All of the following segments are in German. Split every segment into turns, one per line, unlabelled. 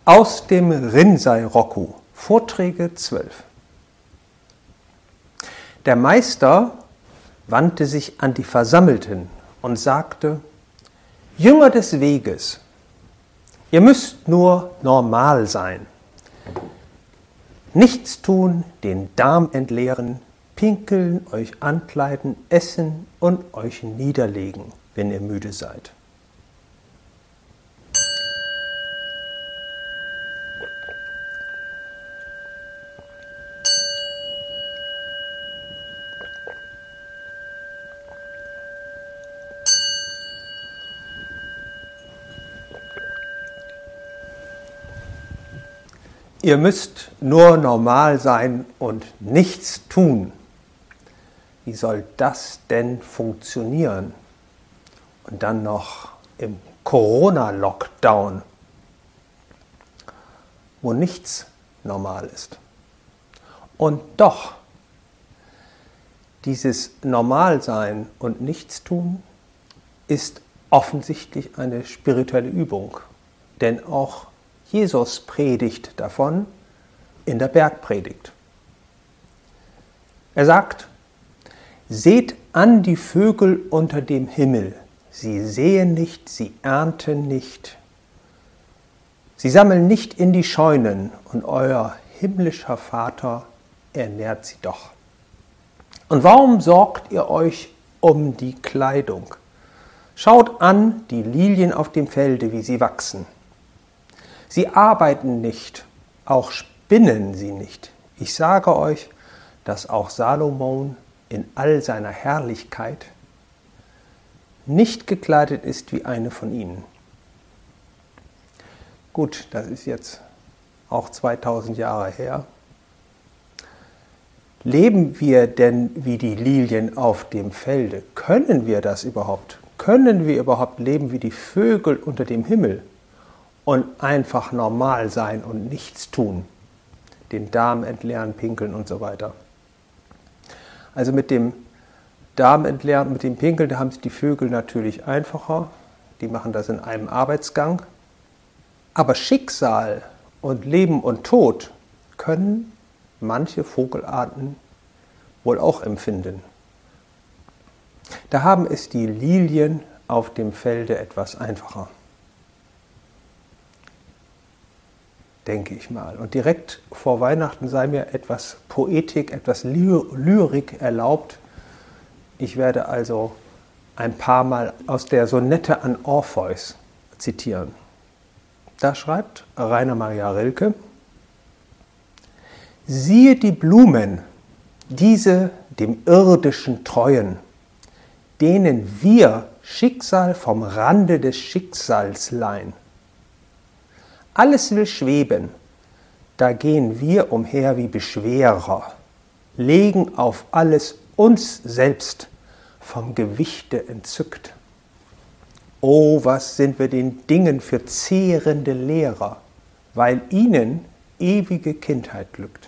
Aus dem Rinzai-Roku, Vorträge 12. Der Meister wandte sich an die Versammelten und sagte: Jünger des Weges, ihr müsst nur normal sein. Nichts tun, den Darm entleeren, pinkeln, euch ankleiden, essen und euch niederlegen, wenn ihr müde seid. Ihr müsst nur normal sein und nichts tun. Wie soll das denn funktionieren? Und dann noch im Corona-Lockdown, wo nichts normal ist. Und doch, dieses Normalsein und Nichtstun ist offensichtlich eine spirituelle Übung, denn auch Jesus predigt davon in der Bergpredigt. Er sagt: Seht an die Vögel unter dem Himmel, sie säen nicht, sie ernten nicht, sie sammeln nicht in die Scheunen, und euer himmlischer Vater ernährt sie doch. Und warum sorgt ihr euch um die Kleidung? Schaut an die Lilien auf dem Felde, wie sie wachsen. Sie arbeiten nicht, auch spinnen sie nicht. Ich sage euch, dass auch Salomon in all seiner Herrlichkeit nicht gekleidet ist wie eine von ihnen. Gut, das ist jetzt auch 2000 Jahre her. Leben wir denn wie die Lilien auf dem Felde? Können wir das überhaupt? Können wir überhaupt leben wie die Vögel unter dem Himmel? Und einfach normal sein und nichts tun, den Darm entleeren, pinkeln und so weiter. Also mit dem Darm entleeren, mit dem Pinkeln, da haben es die Vögel natürlich einfacher, die machen das in einem Arbeitsgang. Aber Schicksal und Leben und Tod können manche Vogelarten wohl auch empfinden. Da haben es die Lilien auf dem Felde etwas einfacher. Denke ich mal. Und direkt vor Weihnachten sei mir etwas Poetik, etwas Lyrik erlaubt. Ich werde also ein paar Mal aus der Sonette an Orpheus zitieren. Da schreibt Rainer Maria Rilke: Siehe die Blumen, diese dem Irdischen treuen, denen wir Schicksal vom Rande des Schicksals leihen. Alles will schweben, da gehen wir umher wie Beschwerer, legen auf alles uns selbst vom Gewichte entzückt. Oh, was sind wir den Dingen für zehrende Lehrer, weil ihnen ewige Kindheit glückt.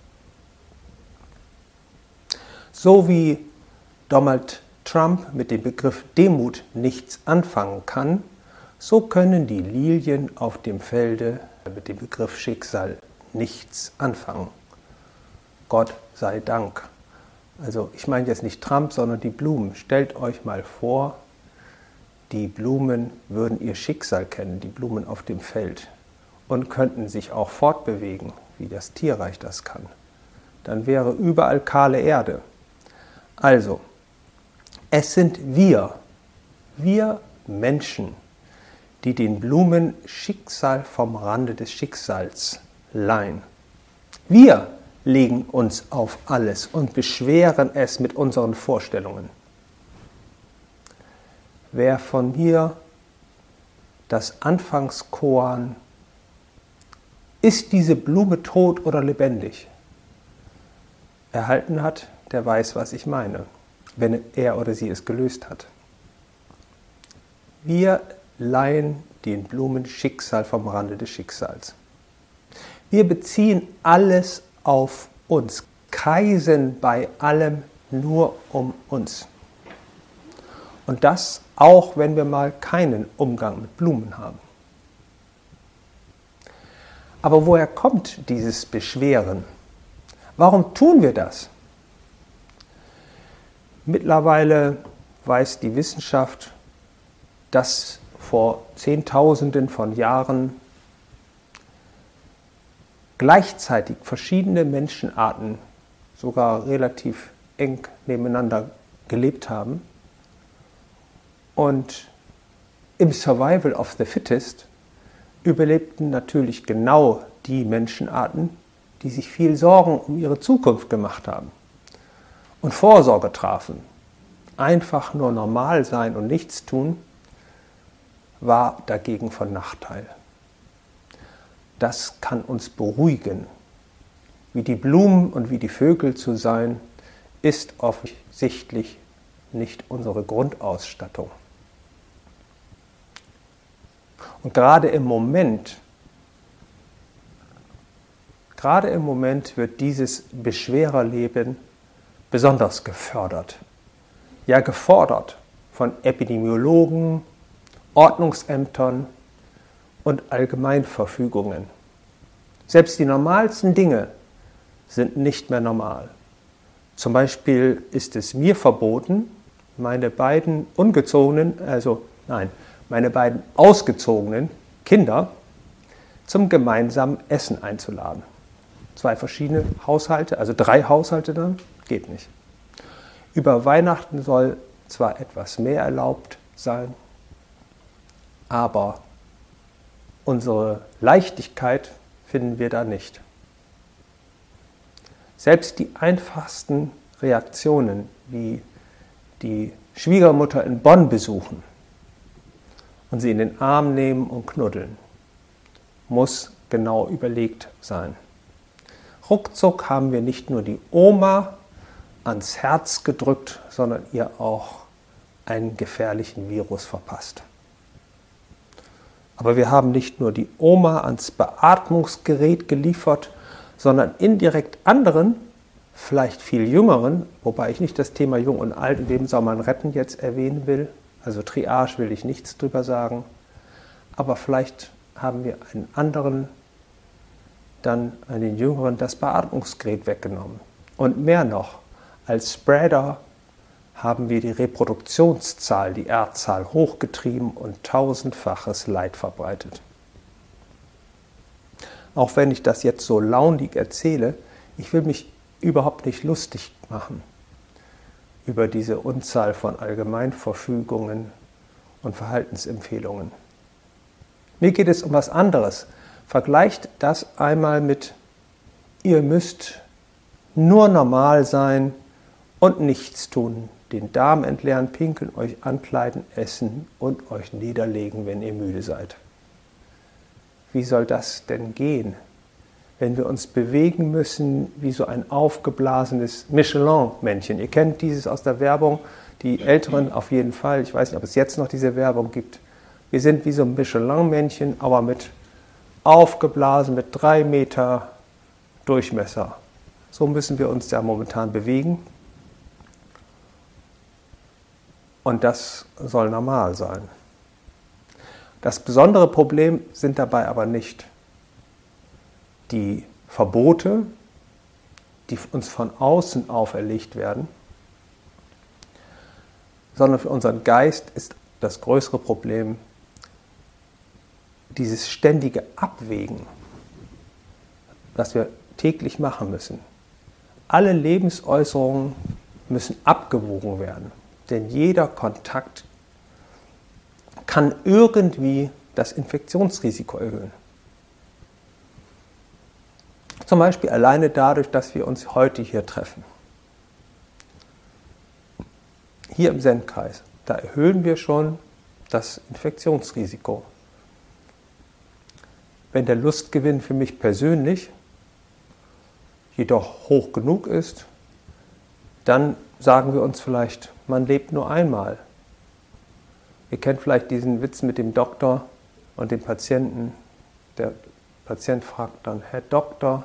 So wie Donald Trump mit dem Begriff Demut nichts anfangen kann, so können die Lilien auf dem Felde mit dem Begriff Schicksal nichts anfangen. Gott sei Dank. Also ich meine jetzt nicht Trump, sondern die Blumen. Stellt euch mal vor, die Blumen würden ihr Schicksal kennen, die Blumen auf dem Feld, und könnten sich auch fortbewegen, wie das Tierreich das kann. Dann wäre überall kahle Erde. Also, es sind wir Menschen, die den Blumen Schicksal vom Rande des Schicksals leihen. Wir legen uns auf alles und beschweren es mit unseren Vorstellungen. Wer von mir das Anfangskoan „Ist diese Blume tot oder lebendig?" erhalten hat, der weiß, was ich meine, wenn er oder sie es gelöst hat. Wir leihen den Blumen Schicksal vom Rande des Schicksals. Wir beziehen alles auf uns, kreisen bei allem nur um uns. Und das auch, wenn wir mal keinen Umgang mit Blumen haben. Aber woher kommt dieses Beschweren? Warum tun wir das? Mittlerweile weiß die Wissenschaft, dass vor Zehntausenden von Jahren gleichzeitig verschiedene Menschenarten sogar relativ eng nebeneinander gelebt haben und im Survival of the Fittest überlebten natürlich genau die Menschenarten, die sich viel Sorgen um ihre Zukunft gemacht haben und Vorsorge trafen. Einfach nur normal sein und nichts tun, war dagegen von Nachteil. Das kann uns beruhigen. Wie die Blumen und wie die Vögel zu sein, ist offensichtlich nicht unsere Grundausstattung. Und gerade im Moment wird dieses Beschwererleben besonders gefördert. Ja, gefordert von Epidemiologen, Ordnungsämtern und Allgemeinverfügungen. Selbst die normalsten Dinge sind nicht mehr normal. Zum Beispiel ist es mir verboten, meine beiden ausgezogenen Kinder zum gemeinsamen Essen einzuladen. 2 verschiedene Haushalte, also 3 Haushalte dann, geht nicht. Über Weihnachten soll zwar etwas mehr erlaubt sein, aber unsere Leichtigkeit finden wir da nicht. Selbst die einfachsten Reaktionen, wie die Schwiegermutter in Bonn besuchen und sie in den Arm nehmen und knuddeln, muss genau überlegt sein. Ruckzuck haben wir nicht nur die Oma ans Herz gedrückt, sondern ihr auch einen gefährlichen Virus verpasst. Aber wir haben nicht nur die Oma ans Beatmungsgerät geliefert, sondern indirekt anderen, vielleicht viel Jüngeren, wobei ich nicht das Thema Jung und Alt, in wem soll man retten, jetzt erwähnen will, also Triage will ich nichts drüber sagen, aber vielleicht haben wir einen anderen, dann einen Jüngeren das Beatmungsgerät weggenommen. Und mehr noch, als Spreader haben wir die Reproduktionszahl, die R-Zahl hochgetrieben und 1000-faches Leid verbreitet. Auch wenn ich das jetzt so launig erzähle, ich will mich überhaupt nicht lustig machen über diese Unzahl von Allgemeinverfügungen und Verhaltensempfehlungen. Mir geht es um was anderes. Vergleicht das einmal mit, ihr müsst nur normal sein und nichts tun, den Darm entleeren, pinkeln, euch ankleiden, essen und euch niederlegen, wenn ihr müde seid. Wie soll das denn gehen, wenn wir uns bewegen müssen wie so ein aufgeblasenes Michelin-Männchen? Ihr kennt dieses aus der Werbung, die Älteren auf jeden Fall. Ich weiß nicht, ob es jetzt noch diese Werbung gibt. Wir sind wie so ein Michelin-Männchen, aber mit aufgeblasen, mit 3 Meter Durchmesser. So müssen wir uns ja momentan bewegen. Und das soll normal sein. Das besondere Problem sind dabei aber nicht die Verbote, die uns von außen auferlegt werden, sondern für unseren Geist ist das größere Problem dieses ständige Abwägen, das wir täglich machen müssen. Alle Lebensäußerungen müssen abgewogen werden, denn jeder Kontakt kann irgendwie das Infektionsrisiko erhöhen. Zum Beispiel alleine dadurch, dass wir uns heute hier treffen. Hier im Sendkreis, da erhöhen wir schon das Infektionsrisiko. Wenn der Lustgewinn für mich persönlich jedoch hoch genug ist, dann sagen wir uns vielleicht, man lebt nur einmal. Ihr kennt vielleicht diesen Witz mit dem Doktor und dem Patienten. Der Patient fragt dann, Herr Doktor,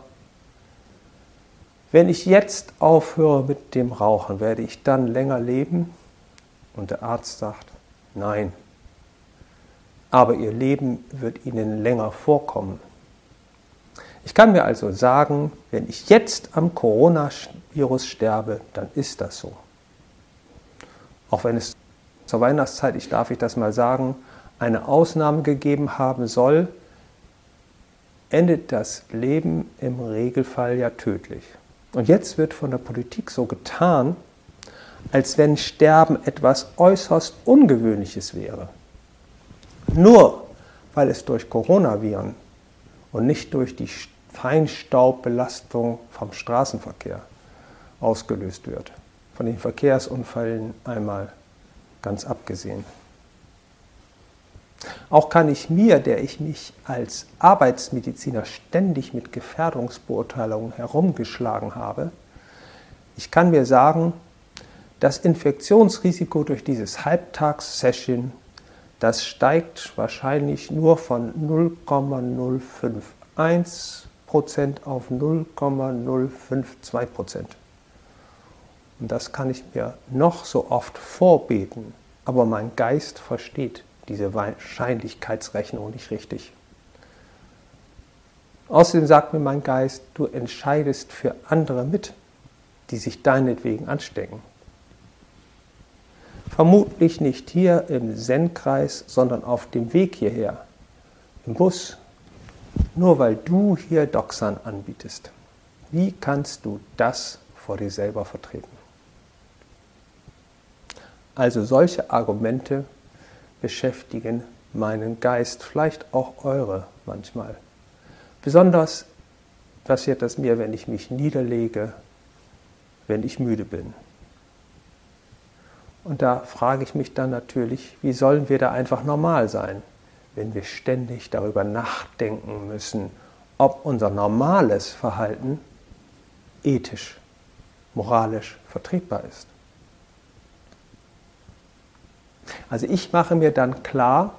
wenn ich jetzt aufhöre mit dem Rauchen, werde ich dann länger leben? Und der Arzt sagt, nein. Aber Ihr Leben wird Ihnen länger vorkommen. Ich kann mir also sagen, wenn ich jetzt am Coronavirus sterbe, dann ist das so. Auch wenn es zur Weihnachtszeit, darf ich das mal sagen, eine Ausnahme gegeben haben soll, endet das Leben im Regelfall ja tödlich. Und jetzt wird von der Politik so getan, als wenn Sterben etwas äußerst Ungewöhnliches wäre. Nur weil es durch Coronaviren und nicht durch die Feinstaubbelastung vom Straßenverkehr ausgelöst wird. Von den Verkehrsunfällen einmal ganz abgesehen. Auch kann ich mir, der ich mich als Arbeitsmediziner ständig mit Gefährdungsbeurteilungen herumgeschlagen habe, ich kann mir sagen, das Infektionsrisiko durch dieses Halbtags-Session, das steigt wahrscheinlich nur von 0,051% auf 0,052%. Und das kann ich mir noch so oft vorbeten, aber mein Geist versteht diese Wahrscheinlichkeitsrechnung nicht richtig. Außerdem sagt mir mein Geist, du entscheidest für andere mit, die sich deinetwegen anstecken. Vermutlich nicht hier im Zen-Kreis, sondern auf dem Weg hierher, im Bus, nur weil du hier Doxan anbietest. Wie kannst du das vor dir selber vertreten? Also solche Argumente beschäftigen meinen Geist, vielleicht auch eure manchmal. Besonders passiert das mir, wenn ich mich niederlege, wenn ich müde bin. Und da frage ich mich dann natürlich, wie sollen wir da einfach normal sein, wenn wir ständig darüber nachdenken müssen, ob unser normales Verhalten ethisch, moralisch vertretbar ist. Also ich mache mir dann klar,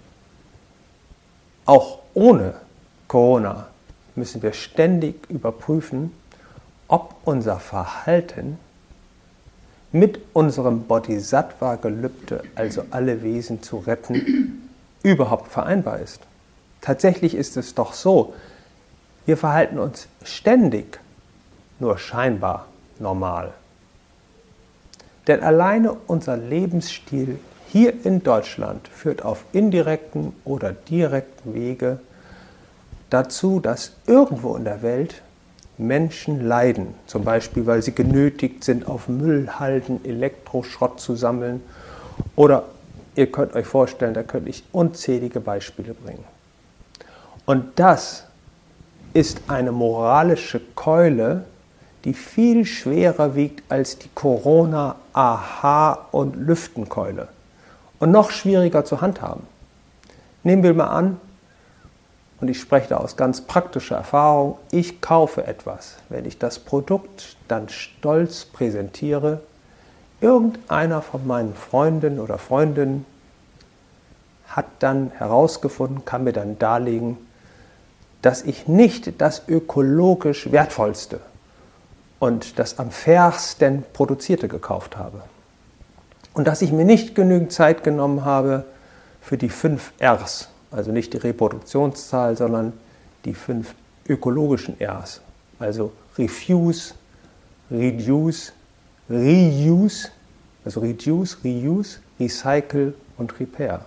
auch ohne Corona müssen wir ständig überprüfen, ob unser Verhalten mit unserem Bodhisattva-Gelübde, also alle Wesen zu retten, überhaupt vereinbar ist. Tatsächlich ist es doch so, wir verhalten uns ständig nur scheinbar normal. Denn alleine unser Lebensstil hier in Deutschland führt auf indirekten oder direkten Wege dazu, dass irgendwo in der Welt Menschen leiden, zum Beispiel weil sie genötigt sind, auf Müllhalden Elektroschrott zu sammeln. Oder ihr könnt euch vorstellen, da könnte ich unzählige Beispiele bringen. Und das ist eine moralische Keule, die viel schwerer wiegt als die Corona-Aha- und Lüftenkeule und noch schwieriger zu handhaben. Nehmen wir mal an, und ich spreche da aus ganz praktischer Erfahrung, ich kaufe etwas. Wenn ich das Produkt dann stolz präsentiere, irgendeiner von meinen Freunden oder Freundinnen hat dann herausgefunden, kann mir dann darlegen, dass ich nicht das ökologisch wertvollste und das am fairsten produzierte gekauft habe. Und dass ich mir nicht genügend Zeit genommen habe für die 5 Rs. Also nicht die Reproduktionszahl, sondern die 5 ökologischen Rs. Also Refuse, Reduce, Reuse, also Reduce, Reuse, Recycle und Repair.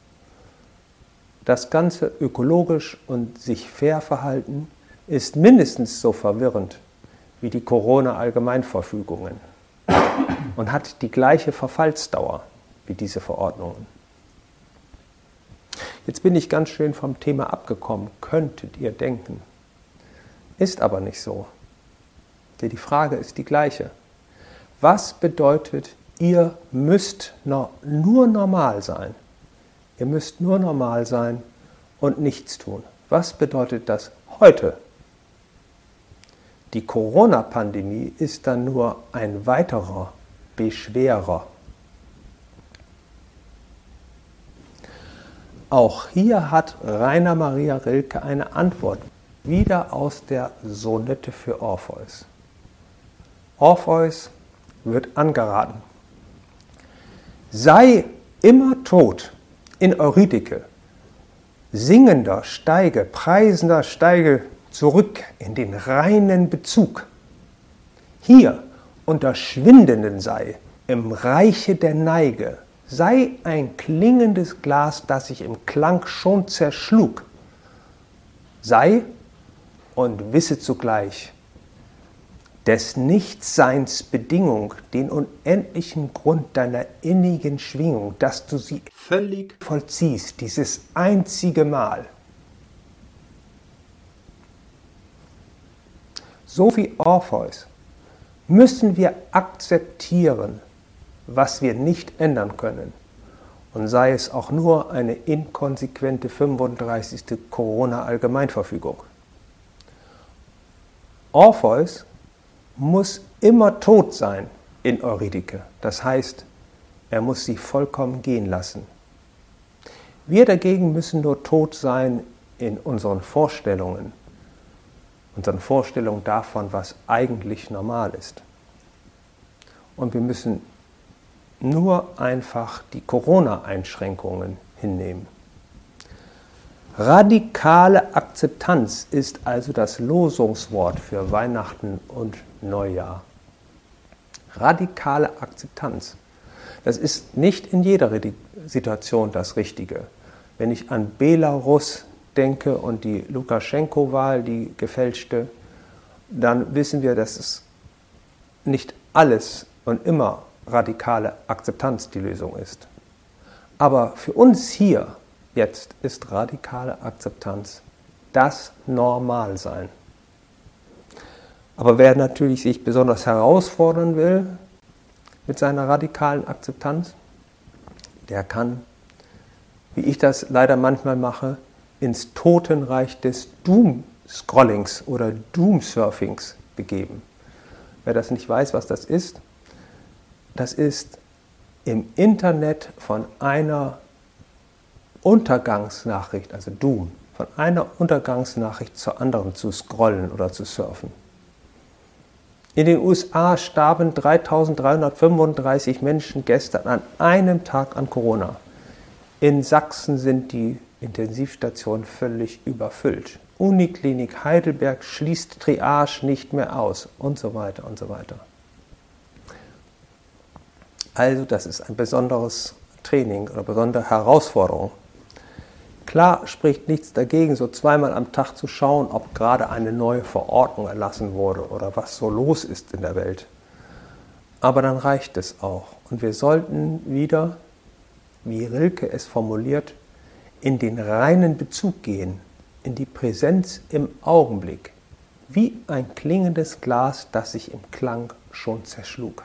Das Ganze ökologisch und sich fair verhalten ist mindestens so verwirrend wie die Corona-Allgemeinverfügungen und hat die gleiche Verfallsdauer wie diese Verordnungen. Jetzt bin ich ganz schön vom Thema abgekommen, könntet ihr denken. Ist aber nicht so. Denn die Frage ist die gleiche. Was bedeutet, ihr müsst nur normal sein? Ihr müsst nur normal sein und nichts tun. Was bedeutet das heute? Die Corona-Pandemie ist dann nur ein weiterer Beschwerer. Auch hier hat Rainer Maria Rilke eine Antwort, wieder aus der Sonette für Orpheus. Orpheus wird angeraten: Sei immer tot in Eurydike, singender steige, preisender steige zurück in den reinen Bezug. Hier unter Schwindenden sei, im Reiche der Neige, sei ein klingendes Glas, das sich im Klang schon zerschlug. Sei und wisse zugleich, des Nichtseins Bedingung, den unendlichen Grund deiner innigen Schwingung, dass du sie völlig vollziehst, dieses einzige Mal. So wie Orpheus müssen wir akzeptieren, was wir nicht ändern können, und sei es auch nur eine inkonsequente 35. Corona-Allgemeinverfügung. Orpheus muss immer tot sein in Eurydike, das heißt, er muss sie vollkommen gehen lassen. Wir dagegen müssen nur tot sein in unseren Vorstellungen davon, was eigentlich normal ist. Und wir müssen nur einfach die Corona-Einschränkungen hinnehmen. Radikale Akzeptanz ist also das Losungswort für Weihnachten und Neujahr. Radikale Akzeptanz. Das ist nicht in jeder Situation das Richtige. Wenn ich an Belarus denke und die Lukaschenko-Wahl, die gefälschte, dann wissen wir, dass es nicht alles und immer radikale Akzeptanz die Lösung ist. Aber für uns hier jetzt ist radikale Akzeptanz das Normalsein. Aber wer natürlich sich besonders herausfordern will mit seiner radikalen Akzeptanz, der kann, wie ich das leider manchmal mache, ins Totenreich des Doom-Scrollings oder Doom-Surfings begeben. Wer das nicht weiß, was das ist im Internet von einer Untergangsnachricht, also Doom, von einer Untergangsnachricht zur anderen zu scrollen oder zu surfen. In den USA starben 3.335 Menschen gestern an einem Tag an Corona. In Sachsen sind die Intensivstationen völlig überfüllt. Uniklinik Heidelberg schließt Triage nicht mehr aus und so weiter und so weiter. Also das ist ein besonderes Training oder besondere Herausforderung. Klar spricht nichts dagegen, so zweimal am Tag zu schauen, ob gerade eine neue Verordnung erlassen wurde oder was so los ist in der Welt. Aber dann reicht es auch. Und wir sollten wieder, wie Rilke es formuliert, in den reinen Bezug gehen, in die Präsenz im Augenblick, wie ein klingendes Glas, das sich im Klang schon zerschlug.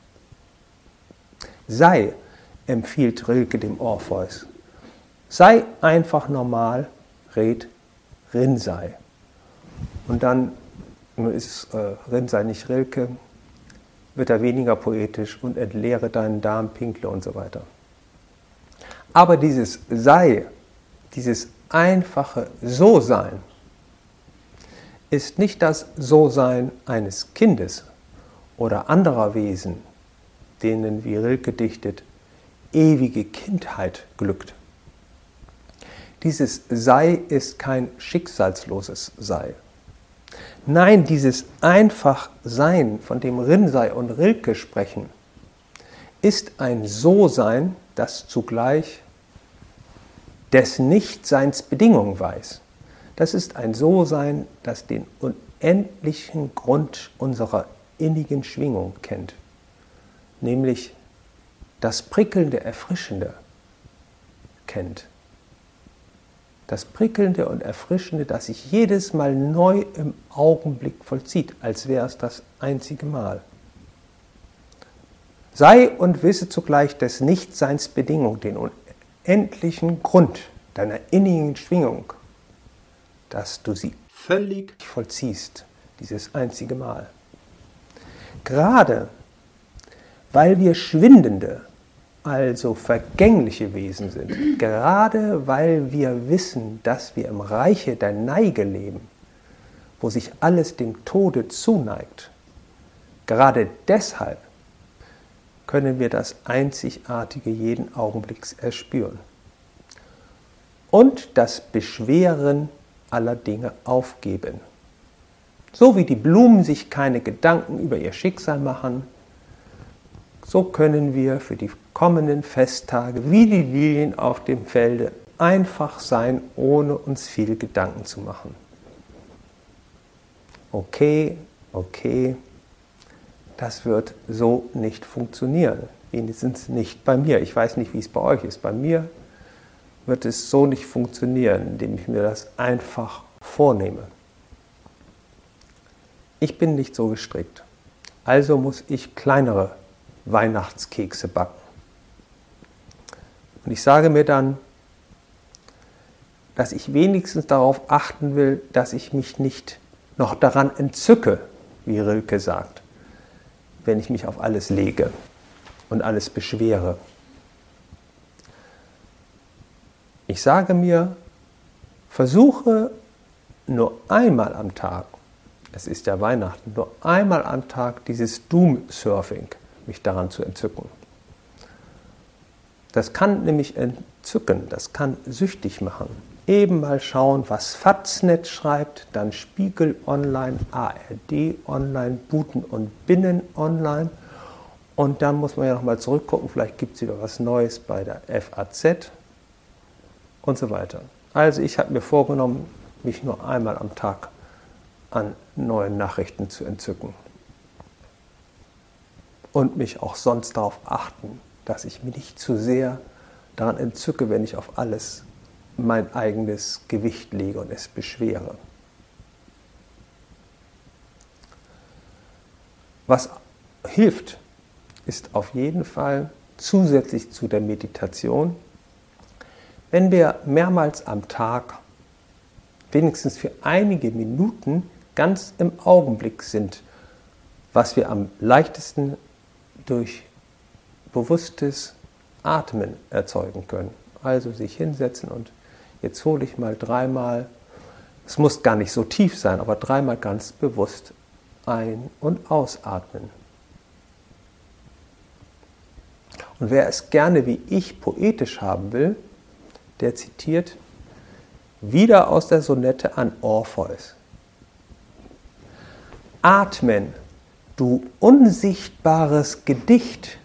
Sei, empfiehlt Rilke dem Orpheus, sei einfach normal, red Rinnsei. Und dann ist Rinnsei nicht Rilke, wird er weniger poetisch und entleere deinen Darm, pinkle und so weiter. Aber dieses Sei, dieses einfache So-Sein, ist nicht das So-Sein eines Kindes oder anderer Wesen, denen, wie Rilke dichtet, ewige Kindheit glückt. Dieses Sei ist kein schicksalsloses Sei. Nein, dieses Einfach-Sein, von dem Rinnsei und Rilke sprechen, ist ein So-Sein, das zugleich des Nichtseins Bedingung weiß. Das ist ein So-Sein, das den unendlichen Grund unserer innigen Schwingung kennt, nämlich das prickelnde, Erfrischende kennt. Das prickelnde und Erfrischende, das sich jedes Mal neu im Augenblick vollzieht, als wäre es das einzige Mal. Sei und wisse zugleich des Nichtseins Bedingung, den unendlichen Grund deiner innigen Schwingung, dass du sie völlig vollziehst, dieses einzige Mal. Gerade weil wir schwindende, also vergängliche Wesen sind, gerade weil wir wissen, dass wir im Reiche der Neige leben, wo sich alles dem Tode zuneigt, gerade deshalb können wir das Einzigartige jeden Augenblicks erspüren und das Beschweren aller Dinge aufgeben. So wie die Blumen sich keine Gedanken über ihr Schicksal machen, so können wir für die kommenden Festtage wie die Lilien auf dem Felde einfach sein, ohne uns viel Gedanken zu machen. Okay, das wird so nicht funktionieren. Wenigstens nicht bei mir. Ich weiß nicht, wie es bei euch ist. Bei mir wird es so nicht funktionieren, indem ich mir das einfach vornehme. Ich bin nicht so gestrickt. Also muss ich kleinere Weihnachtskekse backen. Und ich sage mir dann, dass ich wenigstens darauf achten will, dass ich mich nicht noch daran entzücke, wie Rilke sagt, wenn ich mich auf alles lege und alles beschwere. Ich sage mir, versuche nur einmal am Tag, es ist ja Weihnachten, nur einmal am Tag dieses Doom-Surfing, mich daran zu entzücken. Das kann nämlich entzücken, das kann süchtig machen. Eben mal schauen, was Faznet schreibt, dann Spiegel Online, ARD Online, Buten und Binnen Online. Und dann muss man ja nochmal zurückgucken, vielleicht gibt es wieder was Neues bei der FAZ und so weiter. Also ich habe mir vorgenommen, mich nur einmal am Tag an neuen Nachrichten zu entzücken. Und mich auch sonst darauf achten, dass ich mich nicht zu sehr daran entzücke, wenn ich auf alles mein eigenes Gewicht lege und es beschwere. Was hilft, ist auf jeden Fall zusätzlich zu der Meditation, wenn wir mehrmals am Tag, wenigstens für einige Minuten, ganz im Augenblick sind, was wir am leichtesten durch bewusstes Atmen erzeugen können. Also sich hinsetzen und jetzt hole ich mal dreimal, es muss gar nicht so tief sein, aber dreimal ganz bewusst ein- und ausatmen. Und wer es gerne wie ich poetisch haben will, der zitiert wieder aus der Sonette an Orpheus. Atmen, du unsichtbares Gedicht,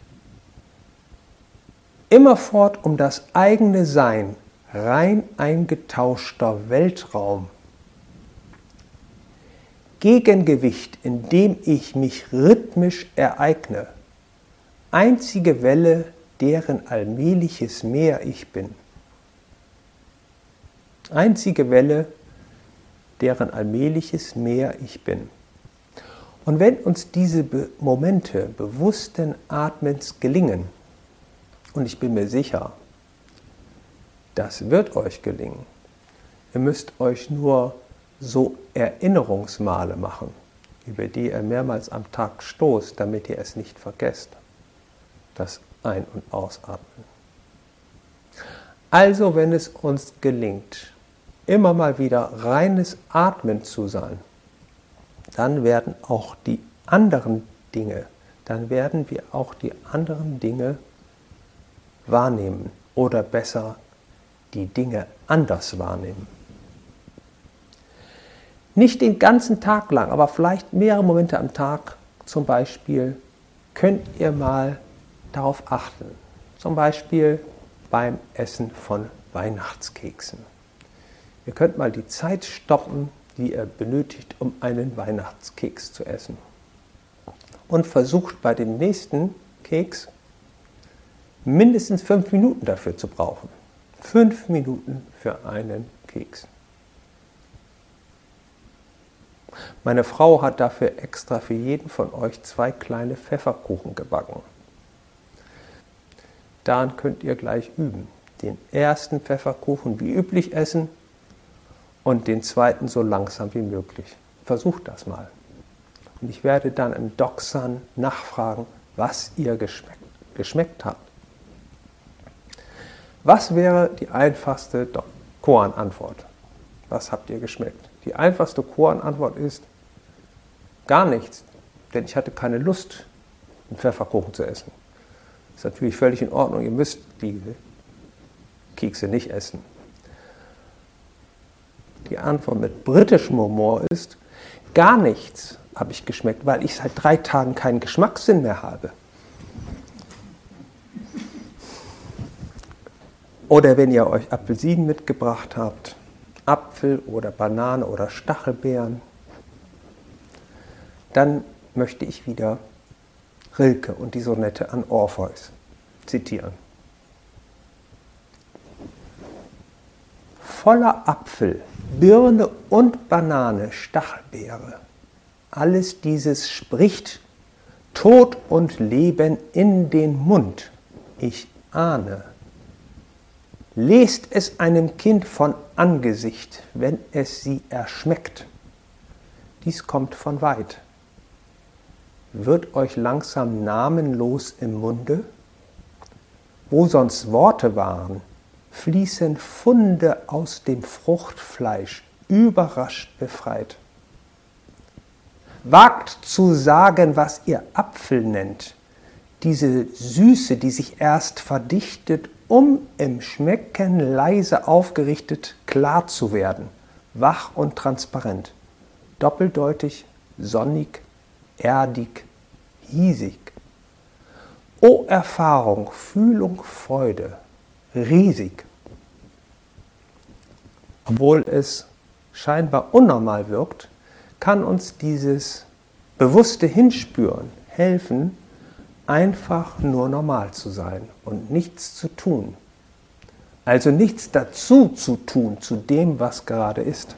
immerfort um das eigene Sein, rein eingetauschter Weltraum. Gegengewicht, in dem ich mich rhythmisch ereigne, einzige Welle, deren allmähliches Meer ich bin. Einzige Welle, deren allmähliches Meer ich bin. Und wenn uns diese Momente bewussten Atmens gelingen, und ich bin mir sicher, das wird euch gelingen, ihr müsst euch nur so Erinnerungsmale machen, über die ihr mehrmals am Tag stoßt, damit ihr es nicht vergesst, das Ein- und Ausatmen. Also wenn es uns gelingt, immer mal wieder reines Atmen zu sein, dann werden wir auch die anderen Dinge wahrnehmen oder besser die Dinge anders wahrnehmen. Nicht den ganzen Tag lang, aber vielleicht mehrere Momente am Tag zum Beispiel könnt ihr mal darauf achten. Zum Beispiel beim Essen von Weihnachtskeksen. Ihr könnt mal die Zeit stoppen, die ihr benötigt, um einen Weihnachtskeks zu essen. Und versucht bei dem nächsten Keks mindestens 5 Minuten dafür zu brauchen. 5 Minuten für einen Keks. Meine Frau hat dafür extra für jeden von euch 2 kleine Pfefferkuchen gebacken. Daran könnt ihr gleich üben. Den ersten Pfefferkuchen wie üblich essen und den zweiten so langsam wie möglich. Versucht das mal. Und ich werde dann im Doksan nachfragen, was ihr geschmeckt habt. Was wäre die einfachste Koan-Antwort? Was habt ihr geschmeckt? Die einfachste Koan-Antwort ist gar nichts, denn ich hatte keine Lust, einen Pfefferkuchen zu essen. Das ist natürlich völlig in Ordnung, ihr müsst diese Kekse nicht essen. Die Antwort mit britischem Humor ist, Gar nichts habe ich geschmeckt, weil ich seit 3 Tagen keinen Geschmackssinn mehr habe. Oder wenn ihr euch Apfelsinen mitgebracht habt, Apfel oder Banane oder Stachelbeeren, dann möchte ich wieder Rilke und die Sonette an Orpheus zitieren. Voller Apfel, Birne und Banane, Stachelbeere, alles dieses spricht Tod und Leben in den Mund. Ich ahne. Lest es einem Kind von Angesicht, wenn es sie erschmeckt. Dies kommt von weit. Wird euch langsam namenlos im Munde? Wo sonst Worte waren, fließen Funde aus dem Fruchtfleisch, überrascht befreit. Wagt zu sagen, was ihr Apfel nennt, diese Süße, die sich erst verdichtet, um im Schmecken leise aufgerichtet klar zu werden, wach und transparent, doppeldeutig, sonnig, erdig, hiesig. O Erfahrung, Fühlung, Freude, riesig. Obwohl es scheinbar unnormal wirkt, kann uns dieses bewusste Hinspüren helfen, einfach nur normal zu sein und nichts zu tun. Also nichts dazu zu tun zu dem, was gerade ist.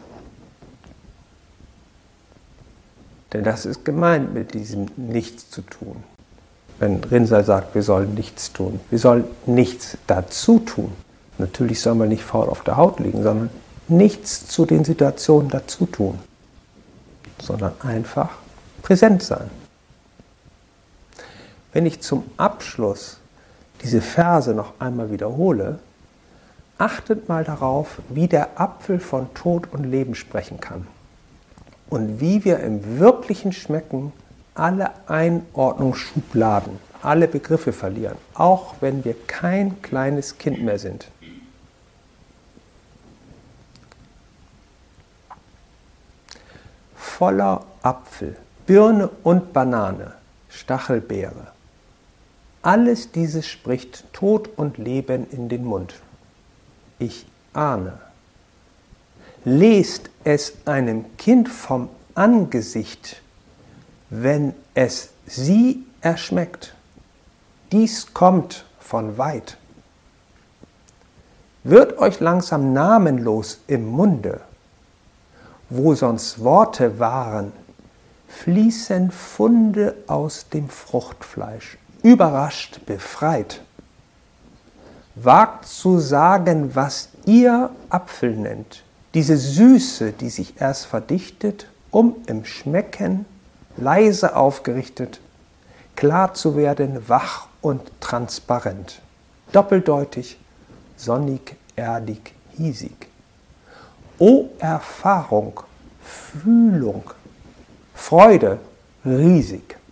Denn das ist gemeint mit diesem Nichts zu tun. Wenn Rinzai sagt, wir sollen nichts tun. Wir sollen nichts dazu tun. Natürlich soll man nicht faul auf der Haut liegen, sondern nichts zu den Situationen dazu tun. Sondern einfach präsent sein. Wenn ich zum Abschluss diese Verse noch einmal wiederhole, achtet mal darauf, wie der Apfel von Tod und Leben sprechen kann. Und wie wir im wirklichen Schmecken alle Einordnungsschubladen, alle Begriffe verlieren, auch wenn wir kein kleines Kind mehr sind. Voller Apfel, Birne und Banane, Stachelbeere. Alles dieses spricht Tod und Leben in den Mund. Ich ahne. Lest es einem Kind vom Angesicht, wenn es sie erschmeckt. Dies kommt von weit. Wird euch langsam namenlos im Munde, wo sonst Worte waren, fließen Funde aus dem Fruchtfleisch, überrascht, befreit. Wagt zu sagen, was ihr Apfel nennt, diese Süße, die sich erst verdichtet, um im Schmecken leise aufgerichtet, klar zu werden, wach und transparent, doppeldeutig, sonnig, erdig, hiesig. O Erfahrung, Fühlung, Freude, riesig.